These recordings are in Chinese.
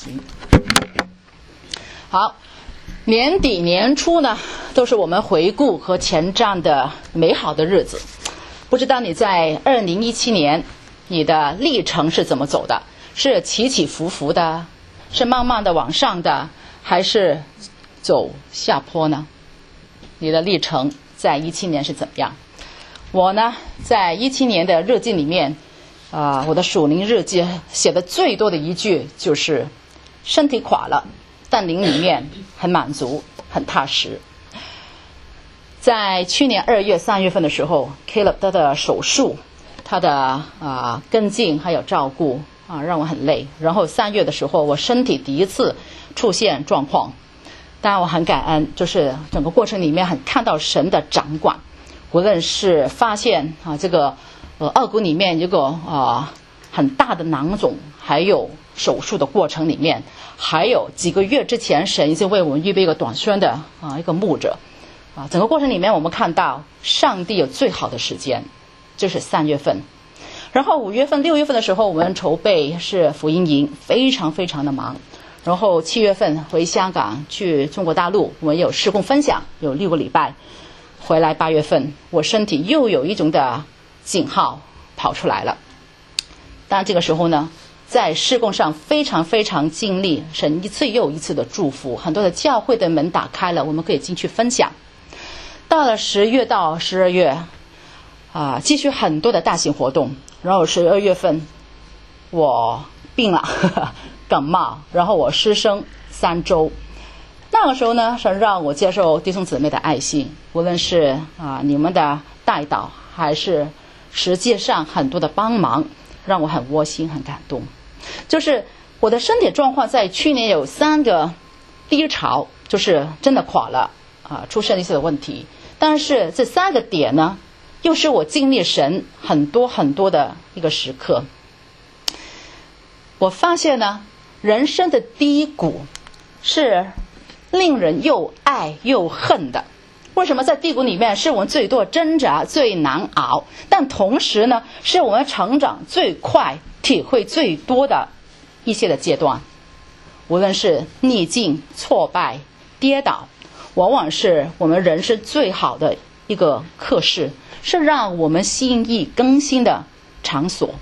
行。好，年底年初呢，都是我们回顾和前瞻的美好的日子。不知道你在2017年你的历程是怎么走的？是起起伏伏的，是慢慢的往上的，还是走下坡呢？你的历程在17年是怎么样？我呢，在17年的日记里面，我的属灵日记写的最多的一句就是身体垮了，但灵里面很满足，很踏实。在去年2月、3月份的时候 ，Caleb 他的手术，他的跟进还有照顾让我很累。然后3月的时候，我身体第一次出现状况，当然我很感恩，就是整个过程里面很看到神的掌管，无论是发现这个二骨里面有个很大的囊肿，还有手术的过程里面，还有几个月之前神已经为我们预备一个短宣的一个牧者整个过程里面我们看到上帝有最好的时间，就是3月份。然后5月份、6月份的时候，我们筹备是福音营，非常非常的忙。然后7月份回香港去中国大陆，我们有事工分享，有6个礼拜。回来8月份，我身体又有一种的警号跑出来了。当然这个时候呢，在事工上非常非常经历神一次又一次的祝福，很多的教会的门打开了，我们可以进去分享。到了10月到12月继续很多的大型活动。然后12月份我病了感冒，然后我失声3周。那个时候呢，神让我接受弟兄姊妹的爱心，无论是你们的代祷，还是实际上很多的帮忙，让我很窝心很感动。就是我的身体状况在去年有3个低潮，就是真的垮了出现一些问题。但是这3个点呢，又是我经历神很多很多的一个时刻。我发现呢，人生的低谷是令人又爱又恨的。为什么在低谷里面是我们最多挣扎、最难熬，但同时呢，是我们成长最快、体会最多的一些的阶段。无论是逆境、挫败、跌倒，往往是我们人生最好的一个课室，是让我们心意更新的场所。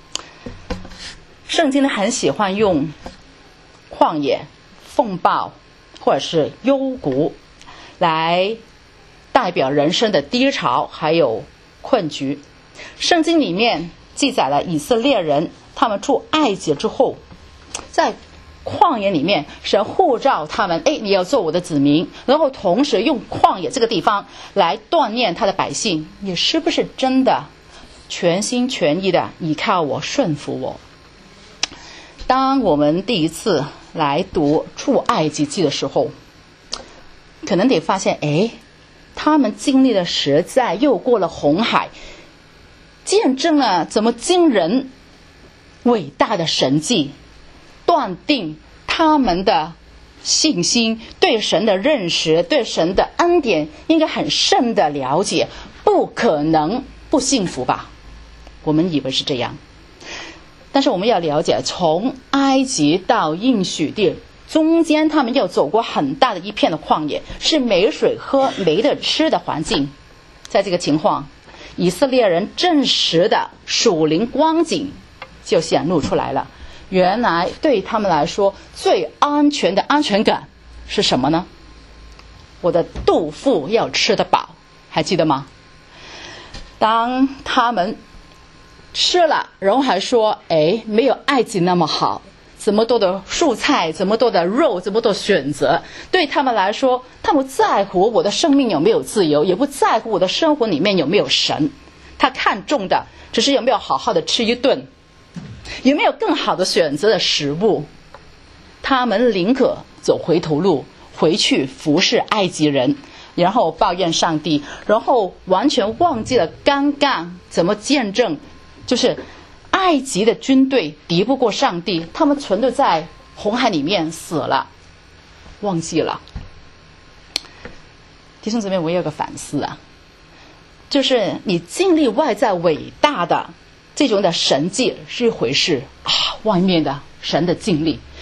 圣经呢很喜欢用旷野、风暴或者是幽谷来代表人生的低潮还有困局。圣经里面记载了以色列人他们出埃及之后，在旷野里面神呼召他们，你要做我的子民，然后同时用旷野这个地方来锻炼他的百姓，你是不是真的全心全意的依靠我、顺服我？当我们第一次来读出埃及记的时候，可能得发现他们经历了实在，又过了红海，见证了怎么惊人伟大的神迹，断定他们的信心，对神的认识，对神的恩典应该很深的了解，不可能不幸福吧？我们以为是这样，但是我们要了解，从埃及到应许地中间，他们要走过很大的一片的旷野，是没水喝、没得吃的环境。在这个情况，以色列人真实的属灵光景就显露出来了。原来对他们来说，最安全的安全感是什么呢？我的肚腹要吃得饱，还记得吗？当他们吃了，然后还说没有埃及那么好，这么多的蔬菜，这么多的肉，这么多选择，对他们来说，他们不在乎我的生命有没有自由，也不在乎我的生活里面有没有神，他看重的只是有没有好好的吃一顿，有没有更好的选择的食物。他们宁可走回头路，回去服侍埃及人，然后抱怨上帝，然后完全忘记了刚刚怎么见证，就是埃及的军队敌不过上帝，他们全都在红海里面死了，忘记了。弟兄姊妹，我有个反思就是你经历外在伟大的这种的神迹是一回事外面的神的经历，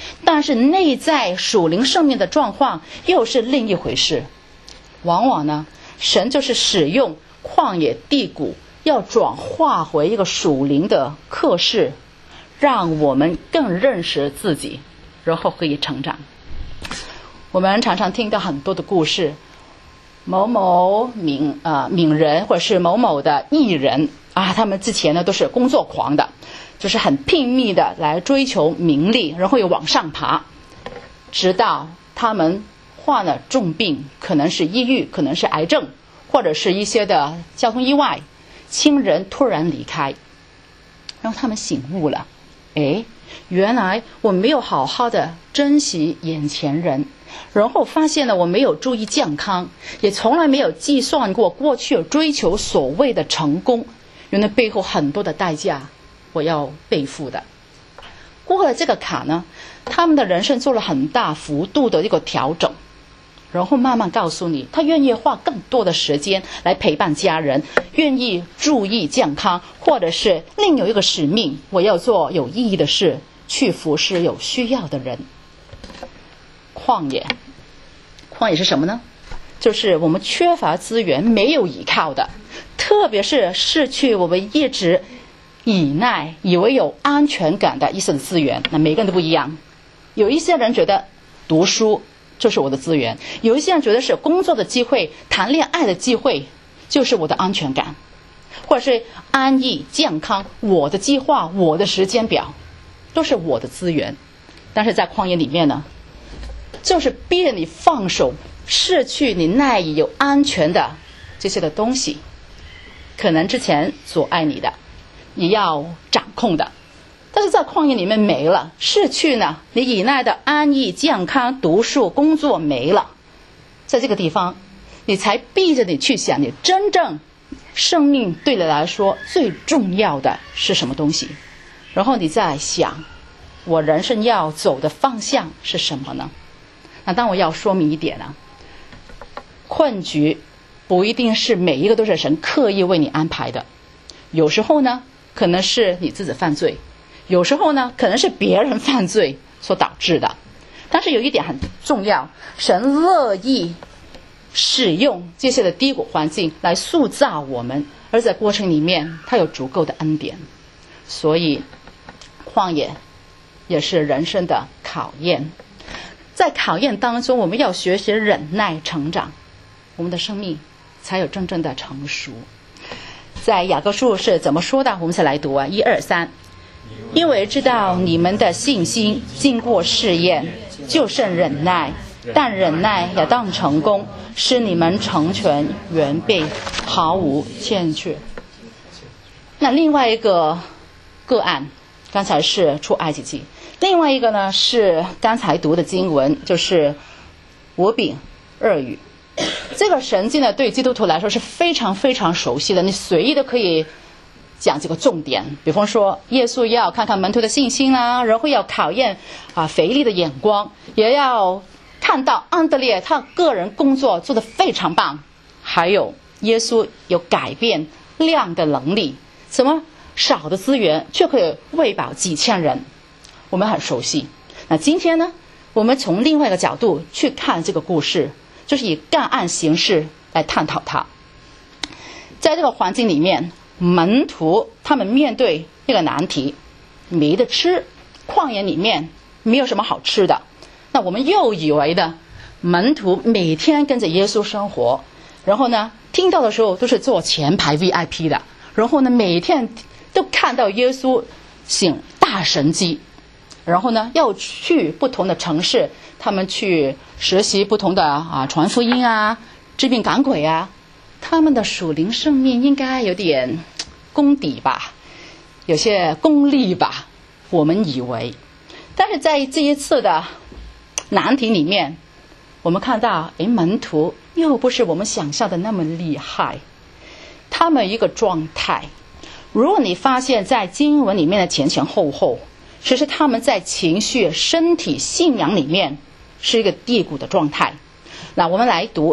但是内在属灵生命的状况又是另一回事。往往呢，神就是使用旷野低谷，要转化回一个属灵的课室，让我们更认识自己，然后可以成长。我们常常听到很多的故事，某某名人或者是某某的艺人啊，他们之前呢都是工作狂的，就是很拼命的来追求名利，然后又往上爬，直到他们患了重病，可能是抑郁，可能是癌症，或者是一些的交通意外，亲人突然离开，然后他们醒悟了，原来我没有好好的珍惜眼前人，然后发现了我没有注意健康，也从来没有计算过过去追求所谓的成功，原来背后很多的代价我要背负的。过了这个坎呢，他们的人生做了很大幅度的一个调整，然后慢慢告诉你，他愿意花更多的时间来陪伴家人，愿意注意健康，或者是另有一个使命，我要做有意义的事，去服侍有需要的人。旷野是什么呢？就是我们缺乏资源，没有依靠的，特别是失去我们一直依赖以为有安全感的一些资源。那每个人都不一样，有一些人觉得读书就是我的资源，有一些人觉得是工作的机会，谈恋爱的机会就是我的安全感，或者是安逸健康，我的计划，我的时间表都是我的资源。但是在旷野里面呢，就是逼着你放手，失去你赖以有安全的这些的东西，可能之前阻碍你的，你要掌控的，但是在旷野里面没了，失去呢，你依赖的安逸健康读书工作没了，在这个地方你才逼着你去想，你真正生命对你来说最重要的是什么东西，然后你再想我人生要走的方向是什么呢？那当我要说明一点呢，困局不一定是每一个都是神刻意为你安排的，有时候呢可能是你自己犯罪，有时候呢可能是别人犯罪所导致的。但是有一点很重要，神乐意使用这些的低谷环境来塑造我们，而在过程里面他有足够的恩典。所以旷野也是人生的考验，在考验当中我们要学习忍耐成长，我们的生命才有真正的成熟。在雅各书是怎么说的？我们再来读1、2、3。因为知道你们的信心经过试验，就剩忍耐，但忍耐也当成功，使你们成全完备，毫无欠缺。那另外一个个案，刚才是出埃及记，另外一个呢是刚才读的经文，就是五饼二鱼。这个神迹呢对基督徒来说是非常非常熟悉的，你随意的可以讲这个重点，比方说耶稣要看看门徒的信心啦，然后要考验腓力的眼光，也要看到安德烈他个人工作做得非常棒，还有耶稣有改变量的能力，什么少的资源却可以喂饱几千人，我们很熟悉。那今天呢，我们从另外一个角度去看这个故事，就是以个案形式来探讨它。在这个环境里面，门徒他们面对一个难题，没得吃，旷野里面没有什么好吃的。那我们又以为的门徒每天跟着耶稣生活，然后呢听到的时候都是坐前排 VIP 的，然后呢每天都看到耶稣行大神迹，然后呢要去不同的城市，他们去实习不同的传福音治病赶鬼他们的属灵生命应该有点功底吧，有些功力吧，我们以为。但是在这一次的难题里面，我们看到门徒又不是我们想象的那么厉害，他们一个状态，如果你发现在经文里面的前前后后，其实他们在情绪身体信仰里面是一个低谷的状态。那我们来读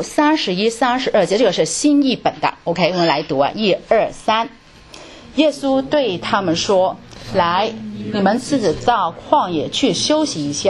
31、32节，这个是新译本的 OK， 我们来读1、2、3。耶稣对他们说，来，你们自己到旷野去休息一下。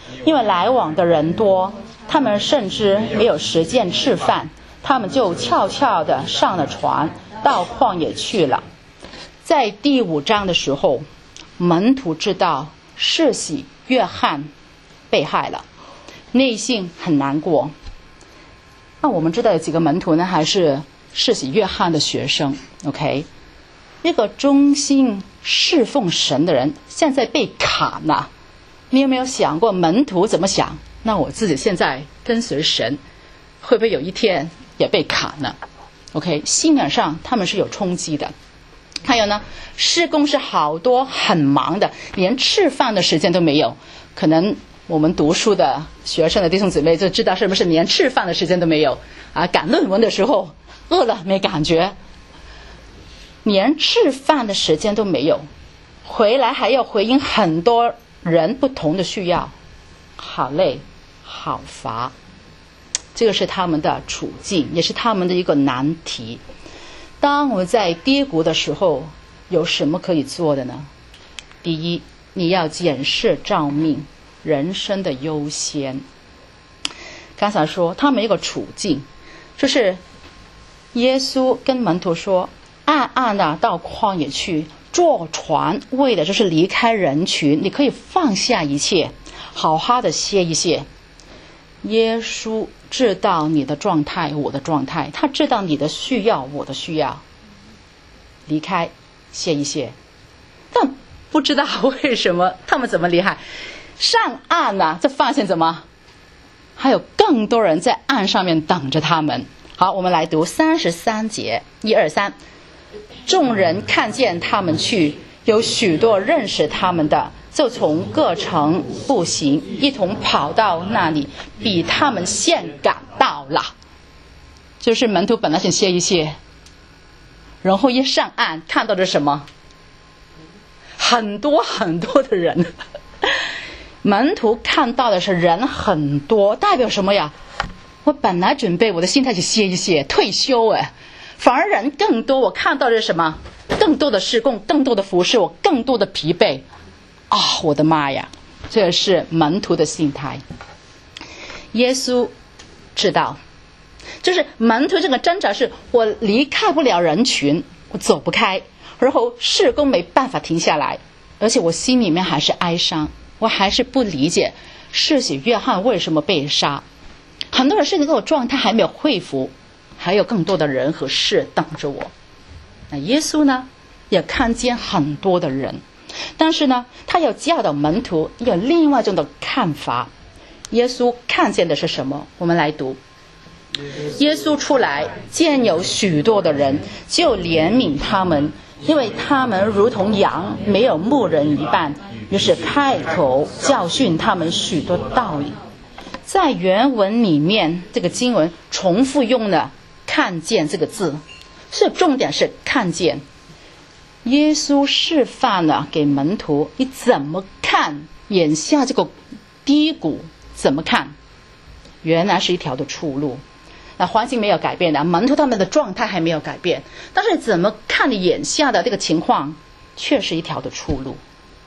因为来往的人多，他们甚至没有时间吃饭，他们就悄悄地上了船，到旷野去了。在第5章的时候，门徒知道施洗约翰被害了，内心很难过。那我们知道有几个门徒呢？还是施洗约翰的学生。 OK， 一个忠心侍奉神的人现在被砍了，你有没有想过门徒怎么想？那我自己现在跟随神，会不会有一天也被砍了？ OK， 信仰上他们是有冲击的。还有呢，事工是好多很忙的，连吃饭的时间都没有。可能我们读书的学生的弟兄姊妹就知道，是不是连吃饭的时间都没有啊？赶论文的时候饿了没感觉，连吃饭的时间都没有，回来还要回应很多人不同的需要，好累好乏。这个是他们的处境，也是他们的一个难题。当我们在低谷的时候，有什么可以做的呢？第一，你要检视照命，人生的优先。刚才说他们有个处境，就是耶稣跟门徒说，暗暗的到旷野去坐船，为的就是离开人群，你可以放下一切，好好的歇一歇。耶稣知道你的状态，我的状态，他知道你的需要，我的需要，离开歇一歇。但不知道为什么他们怎么离开，上岸了，这发现怎么还有更多人在岸上面等着他们。好，我们来读33节，1、2、3。众人看见他们去，有许多认识他们的，就从各城步行，一同跑到那里，比他们先赶到了。就是门徒本来想歇一歇，然后一上岸看到的什么？很多很多的人。门徒看到的是人很多，代表什么呀？我本来准备我的心态去歇一歇，退休反而人更多。我看到的是什么？更多的事工，更多的服侍，我更多的疲惫啊！我的妈呀，这是门徒的心态。耶稣知道，就是门徒这个挣扎是，我离开不了人群，我走不开，然后事工没办法停下来，而且我心里面还是哀伤，我还是不理解施洗约翰为什么被杀。很多人是这个状态还没有恢复，还有更多的人和事等着我。那耶稣呢，也看见很多的人，但是呢，他要教导门徒有另外一种的看法。耶稣看见的是什么？我们来读。耶稣出来，见有许多的人，就怜悯他们，因为他们如同羊没有牧人一般，于是开口教训他们许多道理。在原文里面，这个经文重复用了看见这个字，所以重点是看见。耶稣示范了给门徒，你怎么看眼下这个低谷，怎么看？原来是一条的出路。那环境没有改变的，门徒他们的状态还没有改变，但是怎么看你眼下的这个情况，却是一条的出路。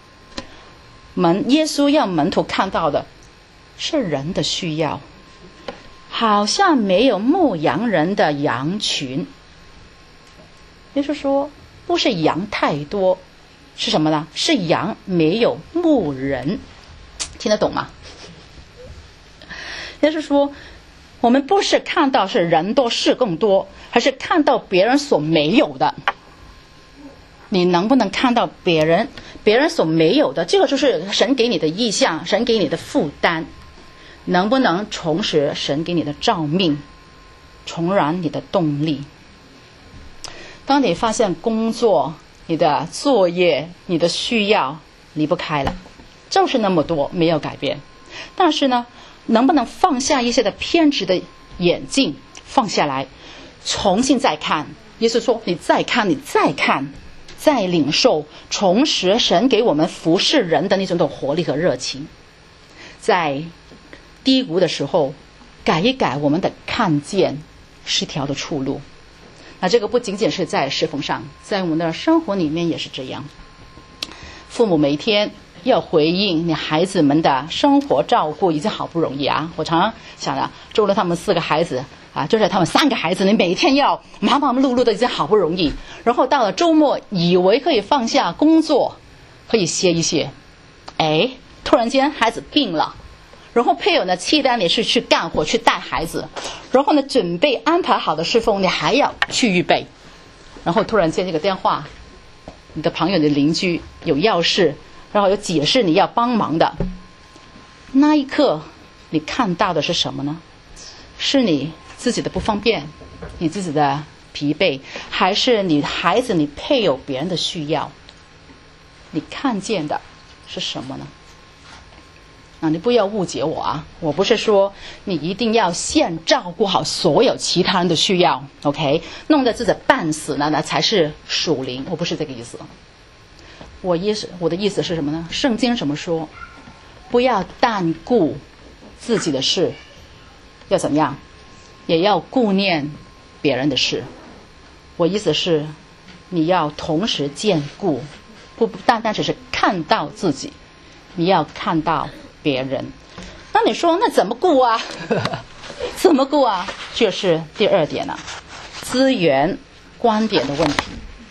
耶稣让门徒看到的是人的需要，好像没有牧羊人的羊群。也就是说，不是羊太多，是什么呢？是羊没有牧人。听得懂吗？也就是说，我们不是看到是人多事更多，还是看到别人所没有的。你能不能看到别人所没有的？这个就是神给你的意向，神给你的负担。能不能重拾神给你的召命，重燃你的动力？当你发现工作、你的作业、你的需要离不开了，就是那么多，没有改变。但是呢，能不能放下一些的偏执的眼镜，放下来，重新再看？耶稣说，你再看，你再看，再领受，重拾神给我们服侍人的那种的活力和热情。在低谷的时候，改一改我们的看见，是一条的出路。那这个不仅仅是在侍奉上，在我们的生活里面也是这样。父母每天要回应你孩子们的生活照顾，已经好不容易啊！我常常想着，周了他们4个孩子啊，就是他们3个孩子，你每天要忙忙碌碌的，已经好不容易。然后到了周末，以为可以放下工作，可以歇一歇，哎，突然间孩子病了，然后配偶呢期待你是去干活去带孩子，然后呢准备安排好的侍奉，你还要去预备，然后突然间这个电话，你的朋友的邻居有要事，然后有解释你要帮忙的，那一刻你看到的是什么呢？是你自己的不方便，你自己的疲惫，还是你孩子你配偶别人的需要？你看见的是什么呢？你不要误解我啊，我不是说你一定要先照顾好所有其他人的需要 ，OK， 弄得自己半死呢，那才是属灵，我不是这个意思。我的意思是什么呢？圣经怎么说？不要单顾自己的事，要怎么样？也要顾念别人的事。我意思是，你要同时兼顾，不单单只是看到自己，你要看到别人。那你说，那怎么顾啊？怎么顾啊？就是第2点了，资源观点的问题。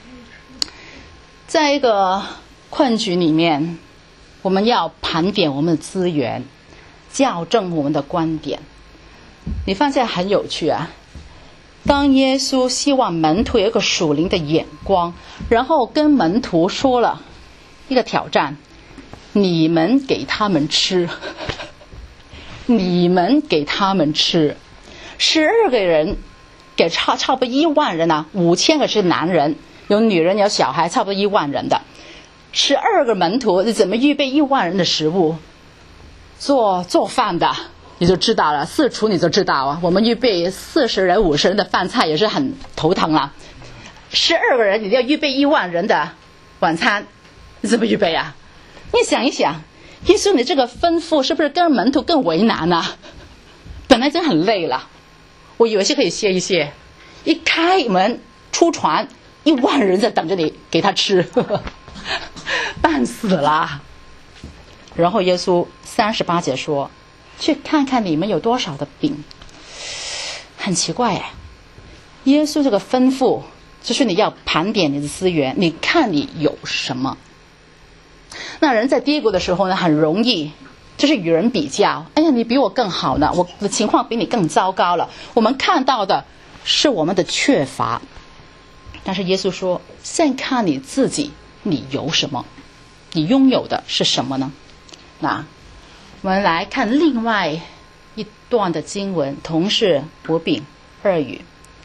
在一个困局里面，我们要盘点我们的资源，校正我们的观点。你发现很有趣啊，当耶稣希望门徒有一个属灵的眼光，然后跟门徒说了一个挑战，你们给他们吃，你们给他们吃。12个人给差不多1万人啊，5000个是男人，有女人有小孩，差不多1万人的12个门徒，你怎么预备1万人的食物？做饭的你就知道了，4厨你就知道啊。我们预备40人50人的饭菜也是很头疼了。12个人你要预备1万人的晚餐，你怎么预备啊？你想一想，耶稣你这个吩咐是不是跟门徒更为难啊？本来就很累了，我以为是可以歇一歇，一开门出船1万人在等着你给他吃，半死了。然后耶稣38节说，去看看你们有多少的饼。很奇怪哎，耶稣这个吩咐就是你要盘点你的资源，你看你有什么。那人在低谷的时候呢，很容易就是与人比较，哎呀，你比我更好呢，我的情况比你更糟糕了。我们看到的是我们的缺乏，但是耶稣说，先看你自己，你有什么，你拥有的是什么呢？那我们来看另外一段的经文，同是薄饼2语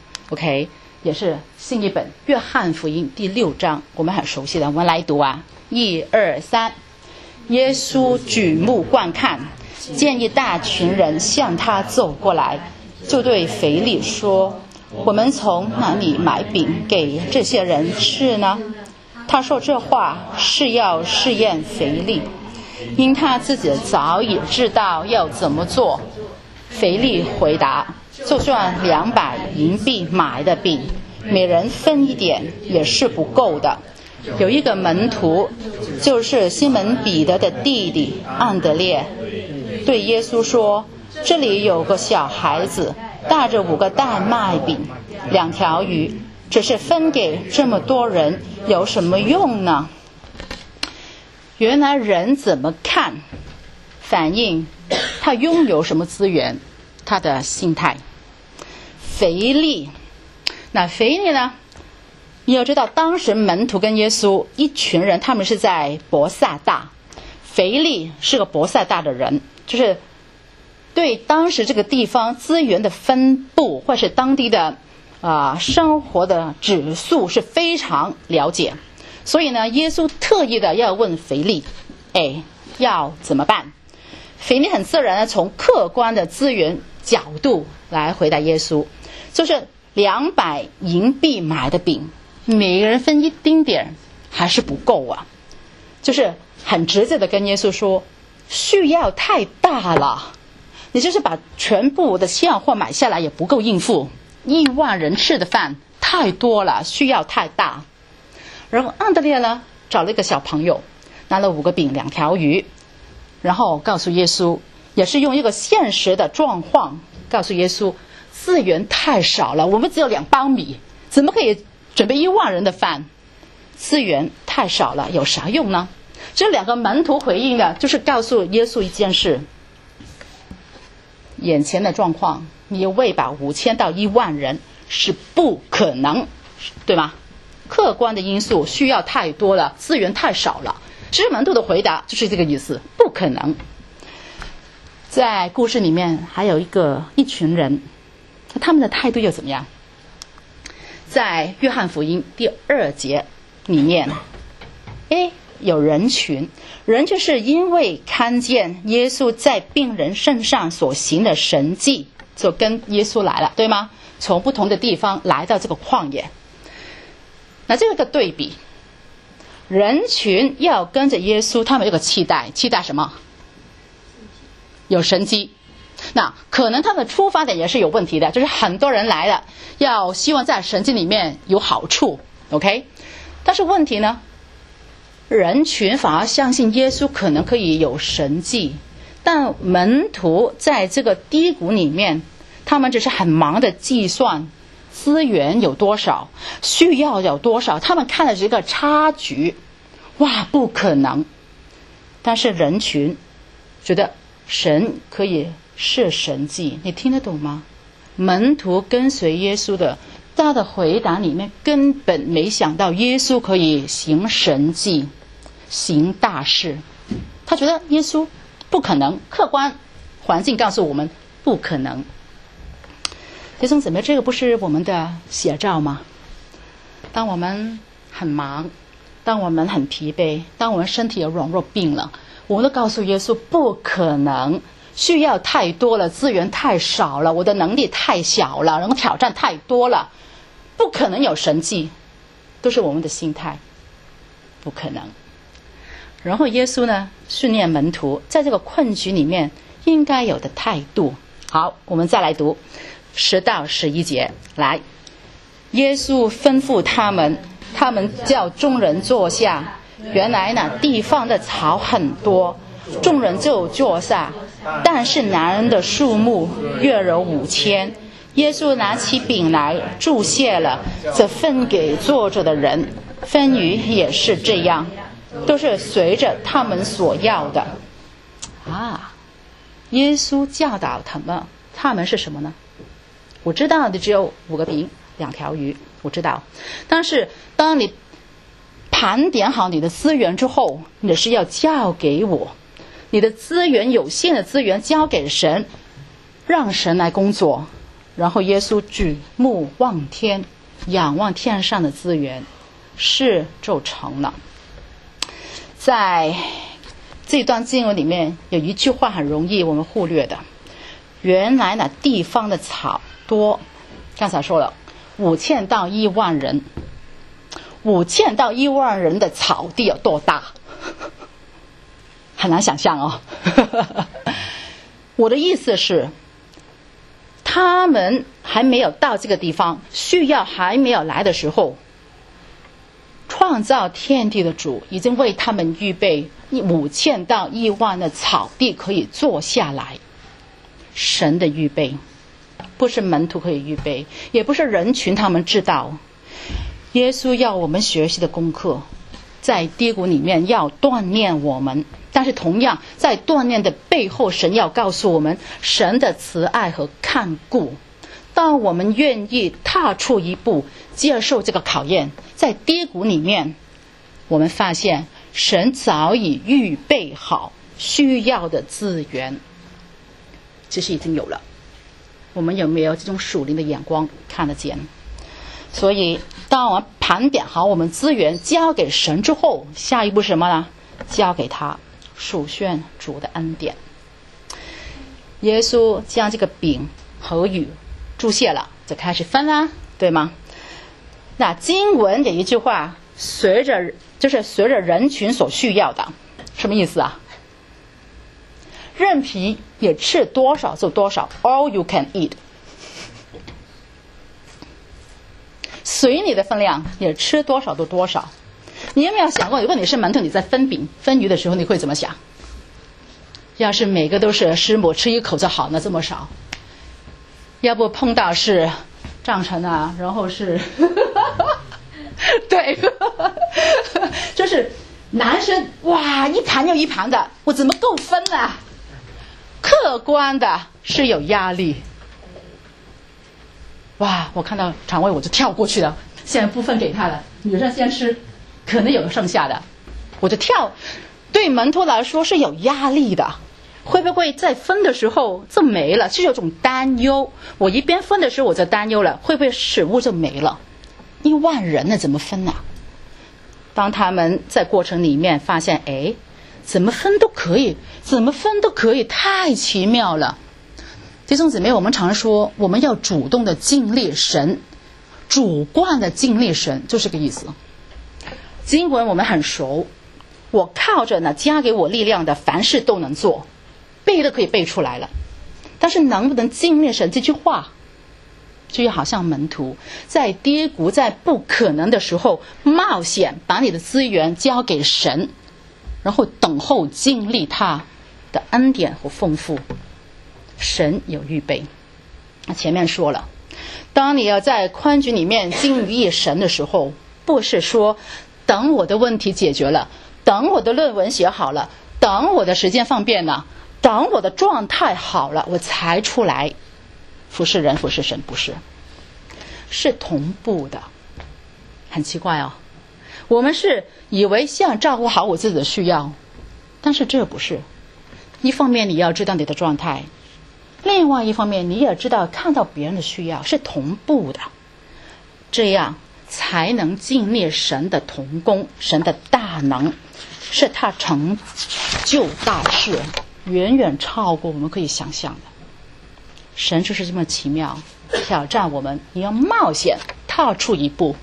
OK， 也是新译本约翰福音第6章，我们很熟悉的，我们来读啊，1、2、3。耶稣举目观看，见一大群人向他走过来，就对腓力说，我们从哪里买饼给这些人吃呢？他说这话是要试验腓力，因他自己早已知道要怎么做。腓力回答，就算200银币买的饼，每人分一点也是不够的。有一个门徒，就是西门彼得的弟弟安德烈，对耶稣说，这里有个小孩子带着5个大麦饼2条鱼，只是分给这么多人有什么用呢？原来人怎么看反映他拥有什么资源，他的心态。腓力，那腓力呢，你要知道当时门徒跟耶稣一群人，他们是在伯萨大，腓力是个伯萨大的人，就是对当时这个地方资源的分布或是当地的生活的指数是非常了解。所以呢，耶稣特意的要问腓力，要怎么办？腓力很自然的从客观的资源角度来回答耶稣，就是200银币买的饼，每个人分一丁点还是不够啊，就是很直接的跟耶稣说，需要太大了，你就是把全部的现货买下来也不够应付1万人吃的饭，太多了，需要太大。然后安德烈呢，找了一个小朋友， 拿了5个饼2条鱼，然后告诉耶稣，也是用一个现实的状况告诉耶稣，资源太少了，我们只有2包米，怎么可以准备1万人的饭？资源太少了，有啥用呢？这2个门徒回应的就是告诉耶稣一件事，眼前的状况，你喂饱5000到1万人是不可能，对吗？客观的因素需要太多了，资源太少了。其实门徒的回答就是这个意思，不可能。在故事里面还有一群人，他们的态度又怎么样？在约翰福音第2节里面，有人群是因为看见耶稣在病人身上所行的神迹，就跟耶稣来了，对吗？从不同的地方来到这个旷野。那这个对比，人群要跟着耶稣，他们有个期待什么？有神迹。那可能他们出发点也是有问题的，就是很多人来了，要希望在神迹里面有好处 ，OK？ 但是问题呢，人群反而相信耶稣可能可以有神迹，但门徒在这个低谷里面，他们只是很忙的计算资源有多少，需要有多少，他们看的是一个差距，哇，不可能。但是人群觉得神可以是神迹，你听得懂吗？门徒跟随耶稣的，他的回答里面根本没想到耶稣可以行神迹，行大事。他觉得耶稣不可能，客观环境告诉我们不可能。弟兄姊妹，这个不是我们的写照吗？当我们很忙，当我们很疲惫，当我们身体有软弱病了，我们都告诉耶稣不可能，需要太多了，资源太少了，我的能力太小了，然后挑战太多了，不可能有神迹，都是我们的心态，不可能。然后耶稣呢，训练门徒在这个困局里面应该有的态度。好，我们再来读10到11节。来，耶稣吩咐他们叫众人坐下。原来呢，地方的草很多，众人就坐下，但是男人的数目约有5000。耶稣拿起饼来，祝谢了，则分给坐着的人，分鱼也是这样，都是随着他们所要的。耶稣教导他们是什么呢？我知道的只有5个饼2条鱼，我知道。但是当你盘点好你的资源之后，你是要交给我，你的资源有限的资源交给神，让神来工作。然后耶稣举目望天，仰望天上的资源，事就成了。在这段经文里面有一句话很容易我们忽略的，原来呢，地方的草多，刚才说了5000到1万人，5000到1万人的草地有多大？很难想象哦。我的意思是，他们还没有到这个地方，需要还没有来的时候，创造天地的主已经为他们预备5000到1万的草地可以坐下来。神的预备不是门徒可以预备，也不是人群他们知道。耶稣要我们学习的功课，在低谷里面要锻炼我们，但是同样在锻炼的背后，神要告诉我们神的慈爱和看顾。当我们愿意踏出一步，接受这个考验，在低谷里面，我们发现神早已预备好需要的资源，其实已经有了。我们有没有这种属灵的眼光看得见？所以当我们盘点好我们资源交给神之后，下一步是什么呢？交给他，数算主的恩典。耶稣将这个饼和鱼注谢了，就开始分啦，对吗？那经文有一句话，随着人群所需要的，什么意思啊？任凭你吃多少就多少 ，all you can eat， 随你的分量，你吃多少就多少。 你有没有想过，如果你是门徒，你在分饼分鱼的时候，你会怎么想？要是每个都是师母吃一口就好，那这么少。要不碰到是丈臣啊，然后是对就是男生哇，一盘又一盘的，我怎么够分啊？客观的是有压力。哇，我看到肠胃我就跳过去了，现在不分给他了，女生先吃，可能有剩下的我就跳。对门徒来说是有压力的，会不会在分的时候就没了，是有种担忧。我一边分的时候我就担忧了，会不会食物就没了？1万人呢，怎么分啊？当他们在过程里面发现，哎，怎么分都可以，怎么分都可以，太奇妙了。弟兄姊妹，我们常说我们要主动的经历神，主观的经历神，就是这个意思。经文我们很熟，我靠着呢加给我力量的，凡事都能做，背都可以背出来了。但是能不能经历神这句话，就好像门徒在低谷在不可能的时候冒险把你的资源交给神，然后等候经历他的恩典和丰富。神有预备，前面说了，当你要在宽局里面经历神的时候，不是说等我的问题解决了，等我的论文写好了，等我的时间方便了，等我的状态好了，我才出来服侍人服侍神，不是，是同步的。很奇怪哦，我们是以为想照顾好我自己的需要，但是这不是。一方面你要知道你的状态，另外一方面你也知道看到别人的需要，是同步的，这样才能经历神的同工，神的大能，是他成就大事，远远超过我们可以想象的。神就是这么奇妙，挑战我们，你要冒险踏出一步。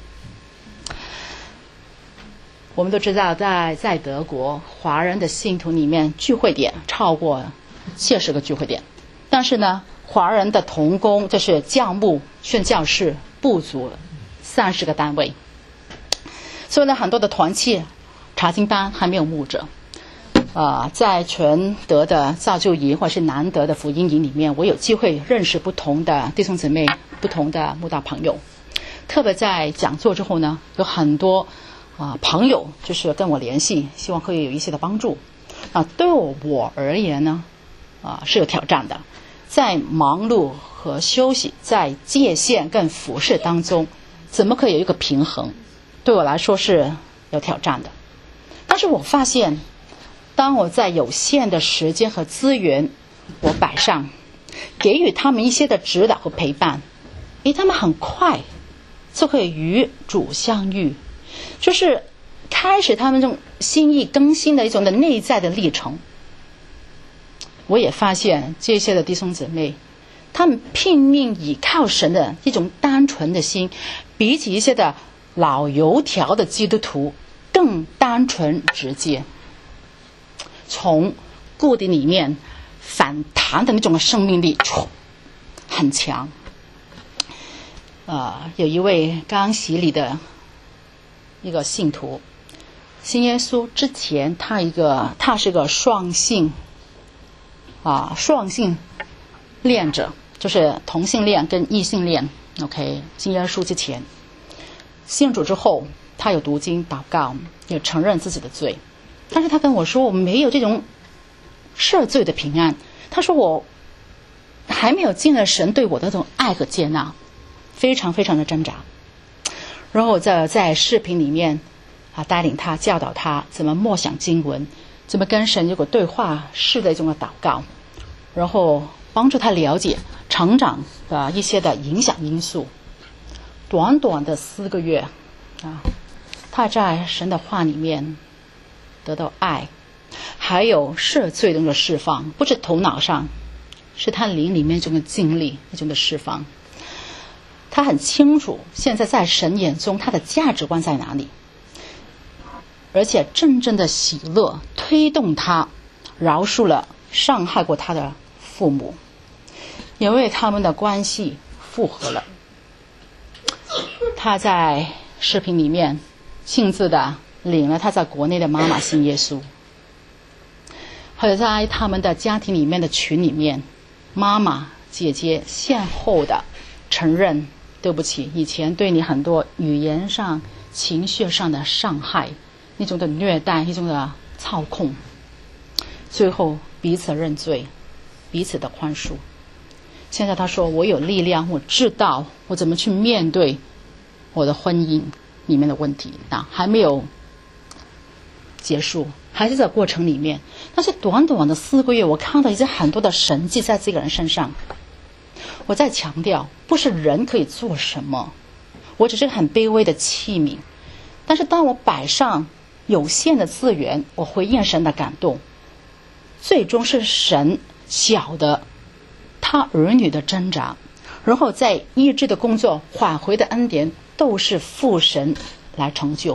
我们都知道在德国华人的信徒里面，聚会点超过70个聚会点，但是呢华人的同工就是教牧宣教士不足30个单位，所以呢很多的团契查经班还没有牧者。在全德的造就营或是南德的福音营里面，我有机会认识不同的弟兄姊妹，不同的慕道朋友。特别在讲座之后呢，有很多朋友就是跟我联系，希望可以有一些的帮助。对我而言呢，是有挑战的。在忙碌和休息，在界限跟服事当中，怎么可以有一个平衡？对我来说是有挑战的。但是我发现，当我在有限的时间和资源我摆上，给予他们一些的指导和陪伴，他们很快就可以与主相遇，就是开始他们这种心意更新的一种的内在的历程。我也发现这些的弟兄姊妹，他们拼命倚靠神的一种单纯的心，比起一些的老油条的基督徒更单纯直接，从固定里面反弹的那种生命力很强。有一位刚洗礼的一个信徒，信耶稣之前他是一个双性恋者，就是同性恋跟异性恋。OK， 信耶稣之前，信主之后，他有读经祷告，也承认自己的罪，但是他跟我说，我没有这种赦罪的平安。他说我还没有经历神对我的这种爱和接纳，非常非常的挣扎。然后在视频里面带领他教导他怎么默想经文，怎么跟神有个对话式的一种的祷告，然后帮助他了解成长的一些的影响因素。短短的4个月他在神的话里面得到爱，还有赦罪的那种释放，不是头脑上，是他灵里面这种经历那种的释放。他很清楚现在在神眼中他的价值观在哪里，而且真正的喜乐推动他饶恕了伤害过他的父母，因为他们的关系复合了。他在视频里面亲自的领了他在国内的妈妈信耶稣，还有在他们的家庭里面的群里面，妈妈姐姐先后的承认，对不起，以前对你很多语言上情绪上的伤害，一种的虐待，一种的操控，最后彼此认罪，彼此的宽恕。现在他说我有力量，我知道我怎么去面对我的婚姻里面的问题，还没有结束，还是在过程里面。但是短短的4个月，我看到已经很多的神迹在这个人身上。我在强调，不是人可以做什么，我只是很卑微的器皿。但是当我摆上有限的资源，我回应神的感动，最终是神晓得他儿女的挣扎，然后在医治的工作、挽回的恩典，都是父神来成就。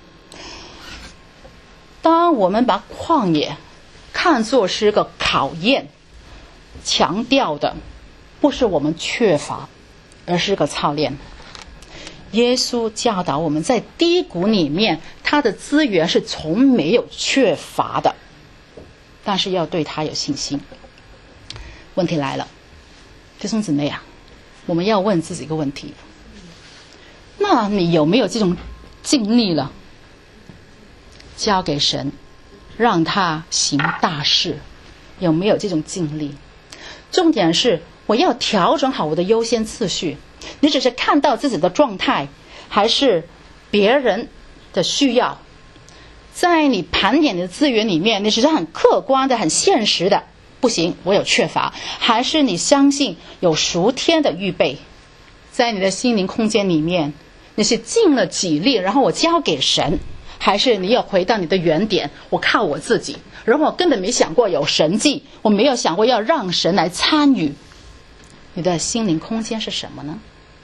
当我们把旷野看作是个考验，强调的不是我们缺乏，而是个操练。耶稣教导我们，在低谷里面，他的资源是从没有缺乏的，但是要对他有信心。问题来了，弟兄姊妹啊，我们要问自己一个问题，那你有没有这种经历了？交给神，让他行大事，有没有这种经历？重点是我要调整好我的优先次序。你只是看到自己的状态，还是别人的需要？在你盘点的资源里面，你只是很客观的、很现实的，不行，我有缺乏，还是你相信有属天的预备？在你的心灵空间里面，你是尽了己力，然后我交给神，还是你要回到你的原点，我靠我自己，然后我根本没想过有神迹，我没有想过要让神来参与。你的心灵空间是什么呢？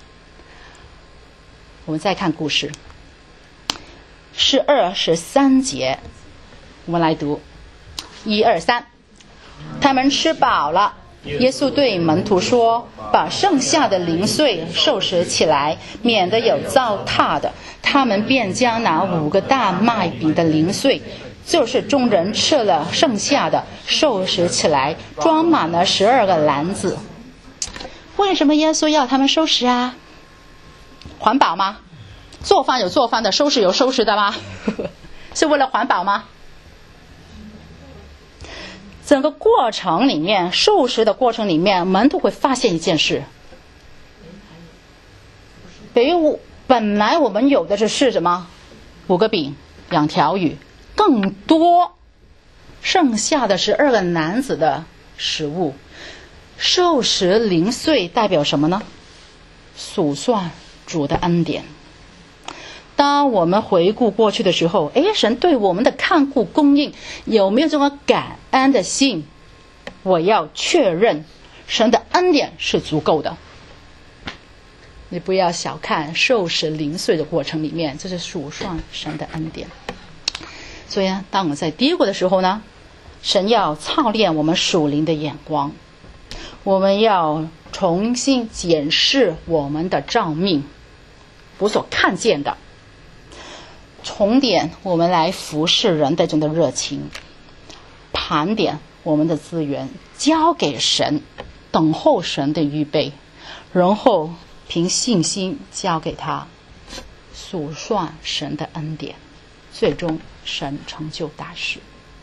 我们再看故事12、13节，我们来读1、2、3。他们吃饱了，耶稣对门徒说，把剩下的零碎收拾起来，免得有糟蹋的。他们便将那5个大麦饼的零碎，就是众人吃了剩下的，收拾起来，装满了12个篮子。为什么耶稣要他们收拾啊？环保吗？做饭有做饭的，收拾有收拾的吗？是为了环保吗？整个过程里面，收拾的过程里面，门徒会发现一件事，本来我们有的是什么？5个饼，2条鱼，更多剩下的是12个男子的食物。收拾零碎代表什么呢？数算主的恩典。当我们回顾过去的时候，神对我们的看顾供应有没有这种感恩的心？我要确认神的恩典是足够的。你不要小看收拾零碎的过程里面，这是数算神的恩典。所以当我们在低谷的时候呢，神要操练我们属灵的眼光，我们要重新检视我们的照命，我所看见的，重点我们来服侍人的这种的热情，盘点我们的资源，交给神，等候神的预备，然后凭信心交给他，数算神的恩典，最终神成就大事。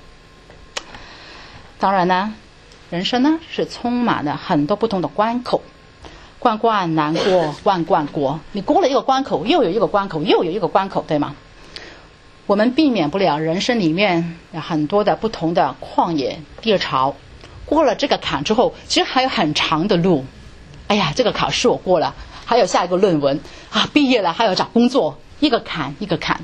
当然呢，人生呢是充满了很多不同的关口，关关难过关关过，你过了一个关口，又有一个关口，又有一个关口，对吗？我们避免不了人生里面有很多的不同的旷野低潮，过了这个坎之后，其实还有很长的路。哎呀，这个考试我过了，还有下一个论文啊，毕业了还要找工作，一个坎一个坎。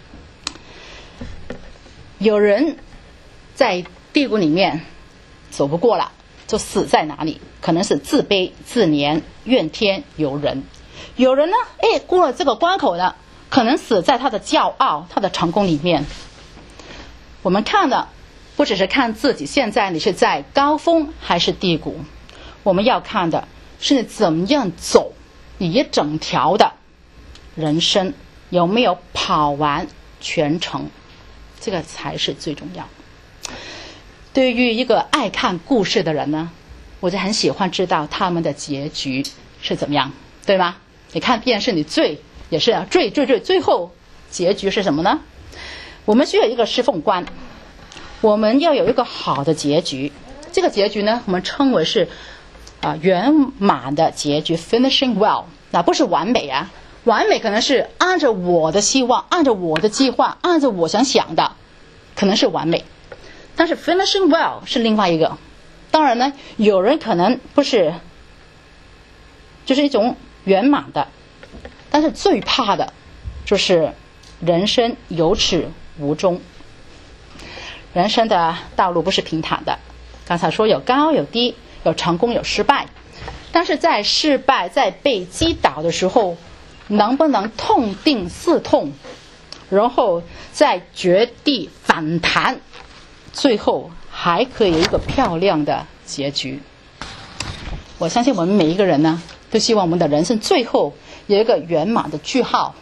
有人在低谷里面走不过了，就死在哪里？可能是自卑、自怜、怨天尤人。有人呢，过了这个关口了，可能死在他的骄傲、他的成功里面。我们看的不只是看自己现在你是在高峰还是低谷，我们要看的是你怎么样走你一整条的人生，有没有跑完全程，这个才是最重要。对于一个爱看故事的人呢，我就很喜欢知道他们的结局是怎么样，对吗？你看电视，你最后结局是什么呢？我们需要一个侍奉观，我们要有一个好的结局。这个结局呢，我们称为是圆满的结局 ，finishing well。那不是完美啊，完美可能是按照我的希望，按照我的计划，按照我想的，可能是完美。但是 finishing well 是另外一个。当然呢，有人可能不是，就是一种圆满的，但是最怕的就是人生有始无终。人生的道路不是平坦的，刚才说有高有低，有成功有失败，但是在失败，在被击倒的时候，能不能痛定思痛，然后再绝地反弹，最后还可以有一个漂亮的结局。我相信我们每一个人呢，都希望我们的人生最后有一个圆满的句号。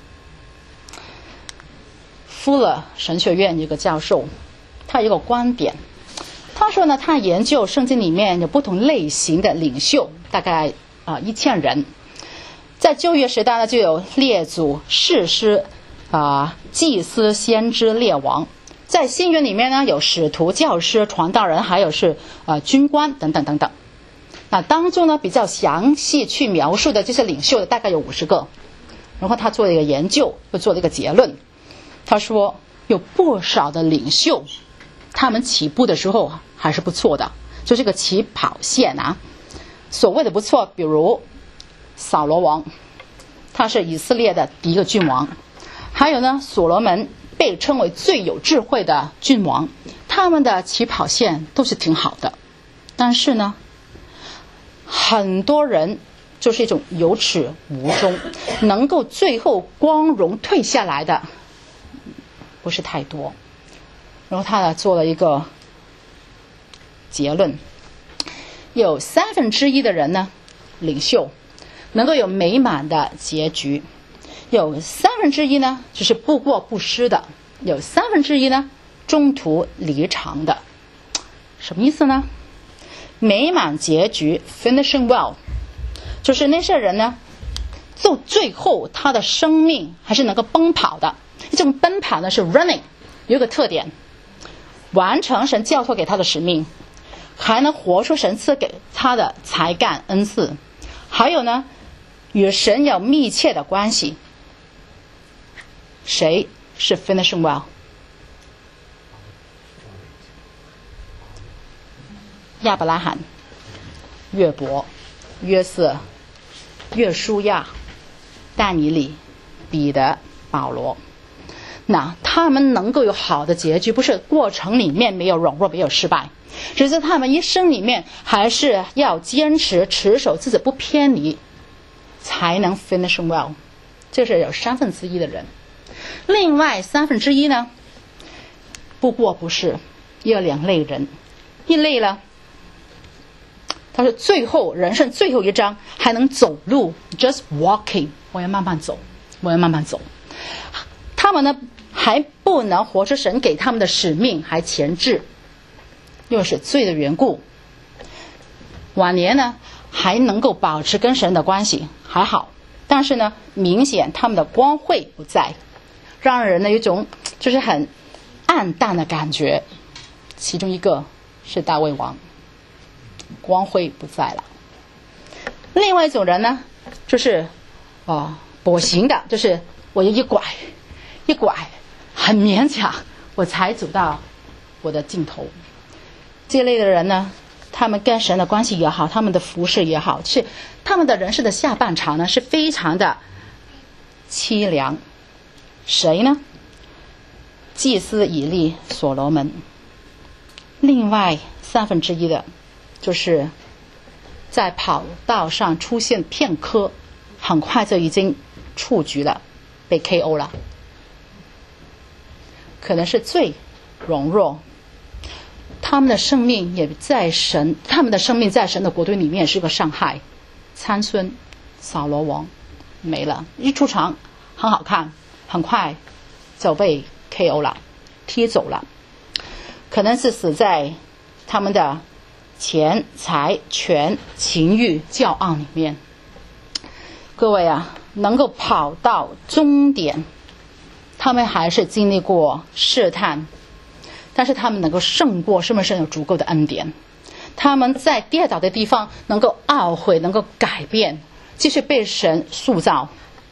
富勒神学院一个教授，他有一个观点，他说呢，他研究圣经里面有不同类型的领袖，大概1000人。在旧约时代呢，就有列祖、士师、祭司、先知、列王。在新约里面呢，有使徒、教师、传道人，还有是军官等等等等。那当中呢，比较详细去描述的这些领袖的大概有50个。然后他做了一个研究，又做了一个结论。他说有不少的领袖，他们起步的时候还是不错的，就这个起跑线啊。所谓的不错，比如扫罗王，他是以色列的第一个君王。还有呢，所罗门被称为最有智慧的君王，他们的起跑线都是挺好的。但是呢，很多人就是一种有始无终，能够最后光荣退下来的不是太多。然后他做了一个结论，有1/3的人呢，领袖能够有美满的结局，有1/3呢就是不过不失的，有1/3呢中途离场的。什么意思呢？美满结局 finishing well 就是那些人呢，就最后他的生命还是能够奔跑的。这种奔跑呢是 running， 有一个特点，完成神交托给他的使命，还能活出神赐给他的才干恩赐，还有呢与神有密切的关系。谁是 finishing well？ 亚伯拉罕、约伯、约瑟、约书亚、但以理、彼得、保罗。那他们能够有好的结局，不是过程里面没有软弱没有失败，只是他们一生里面还是要坚持持守自己不偏离，才能 finishing well。 这是有1/3的人。另外1/3呢，不过不是，有2类人。一类呢，他是最后人生最后一章还能走路 just walking， 我要慢慢走，我要慢慢走。他们呢还不能活出神给他们的使命，还前置，又是罪的缘故。晚年呢还能够保持跟神的关系还好，但是呢明显他们的光辉不在，让人呢有一种就是很暗淡的感觉。其中一个是大卫王，光辉不在了。另外一种人呢就是跛行的，就是我一拐很勉强我才走到我的尽头。这类的人呢，他们跟神的关系也好，他们的服侍也好，是他们的人生的下半场呢是非常的凄凉。谁呢？祭司以利、所罗门。另外1/3的就是在跑道上出现片刻，很快就已经出局了，被 KO 了。可能是最软弱，他们的生命也在神，他们的生命在神的国度里面是个伤害。参孙、扫罗王没了，一出场很好看，很快就被 KO 了，踢走了，可能是死在他们的钱财权情欲骄傲里面。各位啊，能够跑到终点，他们还是经历过试探，但是他们能够胜过，是不是有足够的恩典？他们在跌倒的地方能够懊悔，能够改变，继续被神塑造。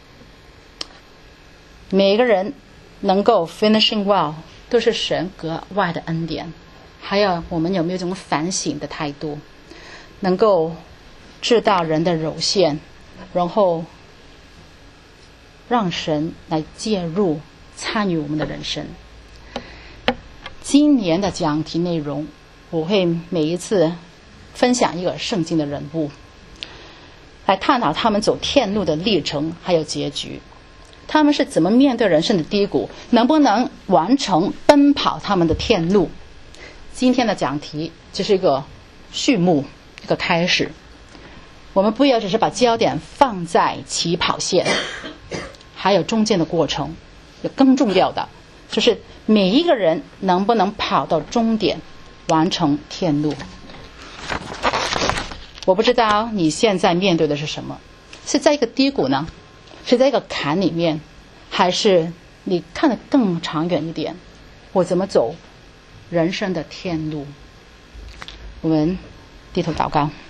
每个人能够 finishing well 都是神格外的恩典。还有我们有没有这种反省的态度，能够知道人的有限，然后让神来介入参与我们的人生。今年的讲题内容，我会每一次分享一个圣经的人物，来探讨他们走天路的历程还有结局，他们是怎么面对人生的低谷，能不能完成奔跑他们的天路。今天的讲题就是一个序幕，一个开始。我们不要只是把焦点放在起跑线，还有中间的过程，更重要的就是每一个人能不能跑到终点，完成天路。我不知道你现在面对的是什么，是在一个低谷呢，是在一个坎里面，还是你看得更长远一点，我怎么走人生的天路。我们低头祷告。